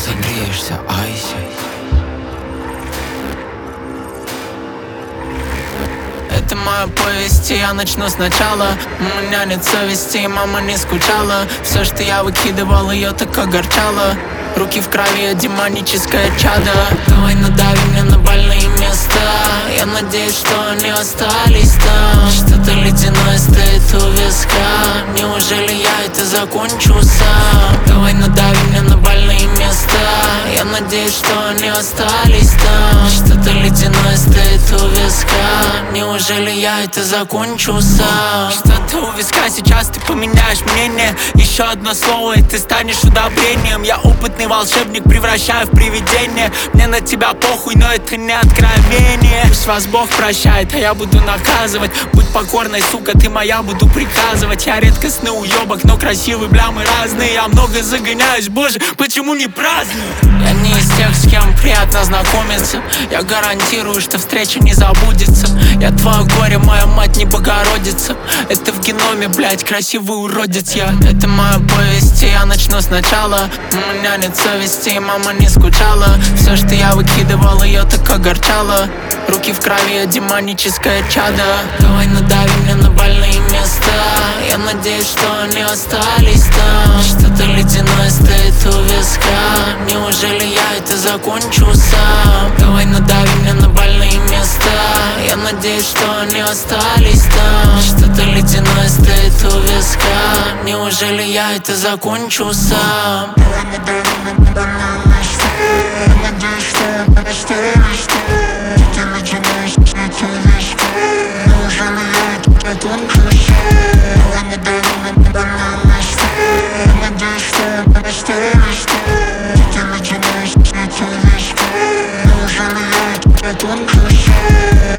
разогреешься, айси. Это моя повесть, и я начну сначала. У меня нет совести, мама не скучала. Все, что я выкидывал, ее так огорчало. Руки в крови, демоническое чадо. Давай надави мне на больные места. Я надеюсь, что они остались там. Что-то ледяное стоит у виска. Неужели я это закончу сам? Давай надави мне на больные места. Я надеюсь, что они остались там. Что-то ледяное стоит у виска. Неужели я это закончу сам? Что-то у виска, сейчас ты поменяешь мнение. Еще одно слово, и ты станешь удобрением. Я опытный волшебник, превращаю в привидение. Мне на тебя похуй, но это не откровение. Пусть вас Бог прощает, а я буду наказывать. Будь покорной, сука, ты моя, буду приказывать. Я редкостный уебок, но красивый, бля, мы разные. Я много загоняюсь, боже, почему не праздную? Я не из тех, с кем приятно знакомиться. Я гарантирую, что встреча не забудется. Я твое горе, моя мать не Богородица. Это в геноме, блядь, красивый уродец я. Это моя повесть, и я начну сначала. У меня нет совести, мама не скучала. Все, что я выкидывал, ее так огорчало. Руки в крови, демоническое чадо. Давай надави мне на больные места. Я надеюсь, что они остались там. Что-то ледяное стоит у виска. Неужели я это закончу сам? Давай надави мне на больные места. Я надеюсь, что они остались там. Что-то ледяное стоит у виска. Неужели я это закончу сам? Неужели я это закончу сам?